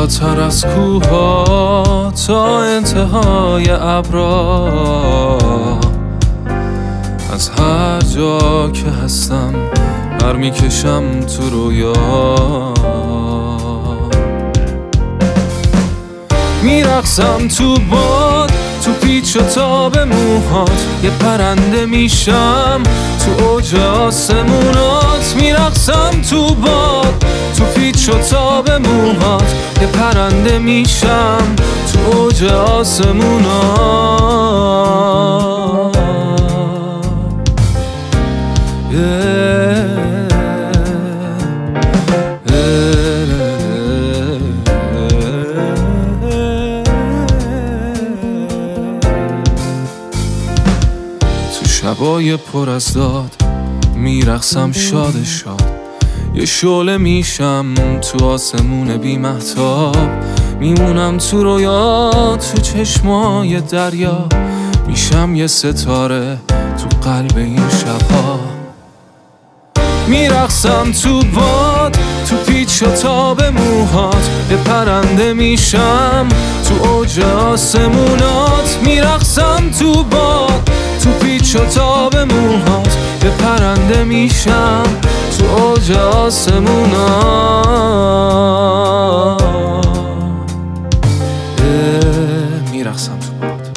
بالاتر از کوها تا انتهای ابرا، از هر جا که هستم پر میکشم تو رویا، میرقصم تو باد، تو پیچ و تاب موهات، یه پرنده میشم تو اوج آسمونات. میرقصم تو باد، تو پیچ و تاب موهات، یه پرنده میشم تو اوج آسمونات. تو شبای پر از داد میرقصم شاد شاد، یه شعله میشم تو آسمون بی مهتاب. میمونم تو رویا، تو چشمای دریا، میشم یه ستاره تو قلب این شبها. میرقصم تو باد، تو پیچ و تاب موهات، یه پرنده میشم تو اوج آسمونات. میرقصم تو باد، تو پیچ و تاب موهات، یه پرنده میشم تو اوج آسمونات. میرقصم تو باد.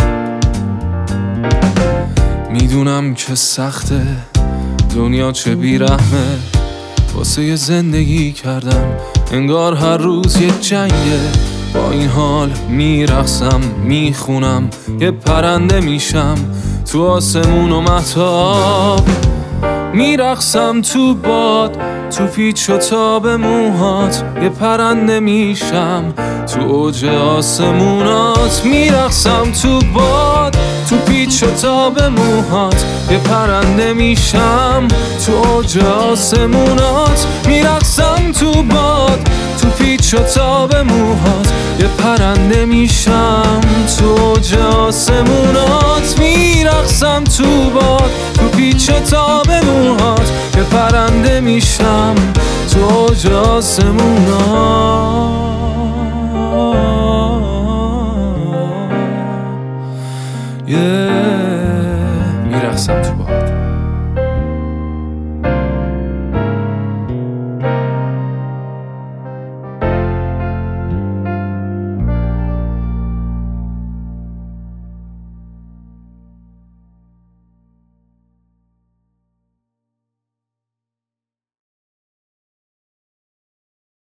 میدونم که سخته، دنیا چه بیرحمه، واسه یه زندگی کردم انگار هر روز یه جنگه. با این حال میرقصم میخونم، یه پرنده میشم تو آسمون و مهتاب. میرقصم تو باد، تو پیچ و تاب موهات، یه پرنده میشم تو اوج آسمونات. میرقصم تو باد، تو پیچ و تاب موهات، یه پرنده میشم تو اوج آسمونات. میرقصم تو باد، تو پیچ و تاب موهات، یه پرنده میشم تو اوج آسمونات. میرقصم تو باد، تو پیچ و تاب موهات، یه پرنده میشم تو اوج آسمونات. میرقصم تو باد.